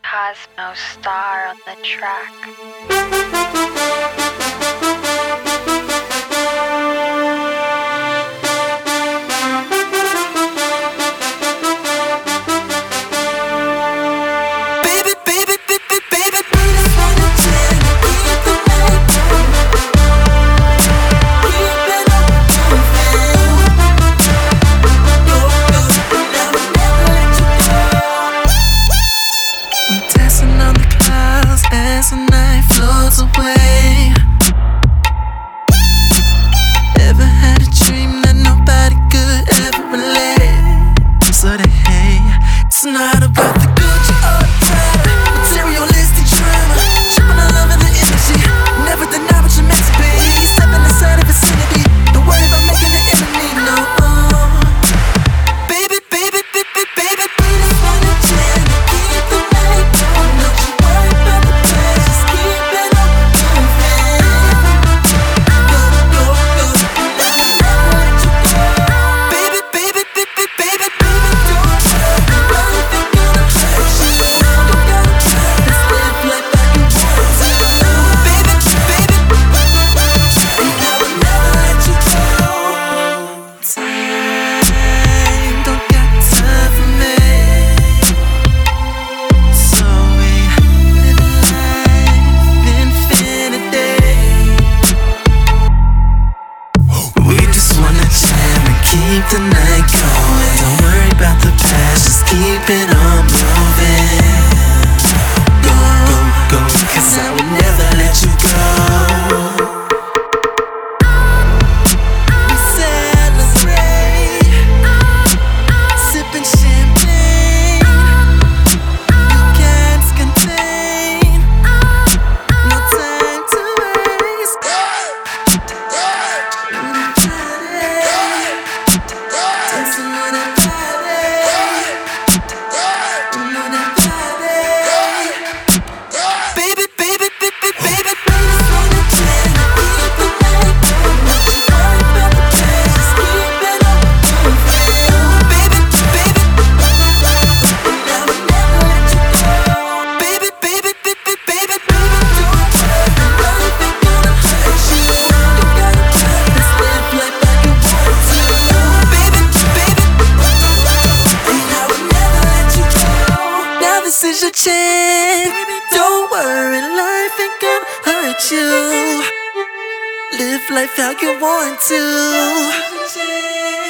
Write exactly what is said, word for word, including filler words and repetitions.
Cosmo Star on the track. As the night floats away, ever had a dream that nobody could ever relate? So that hey, it's not about the Gucci or the Prada, materialistic drama, tripping on love and the energy. Never deny what you're meant to be. Stepping inside of vicinity, don't worry about making an enemy. No, baby, baby, baby, baby, we just wanna jam and keep the night going. Don't you worry about the pleasures, keep it on moving. Go, go, go, never, never let you go. Baby, baby, baby, baby, baby, don't try. Life ain't gonna hurt you. Don't gotta try. Let's live life like you want to. Baby, baby, and I will never let you go. Time don't got time for me, so we live life infinity. We just wanna jam and keep the night going. Don't worry about the past, just keep it on moving. Go, go, go, 'cause I will never let you go. We celebrate, sipping champagne. You can't contain, no time to waste. Dancing with a body, with a body. Baby, baby, baby, baby, we just wanna jam and keep the night going. Don't you worry about the pleasures, keep it on moving. Baby, baby, and I will never let you go. Baby, baby, baby, baby, baby, don't try. Life ain't gonna hurt you. Don't gotta try. Let's live life like you want to. Baby, baby, and I will never let you go. Now this is your chance. Don't worry, life ain't gonna hurt you. Live life how you want to.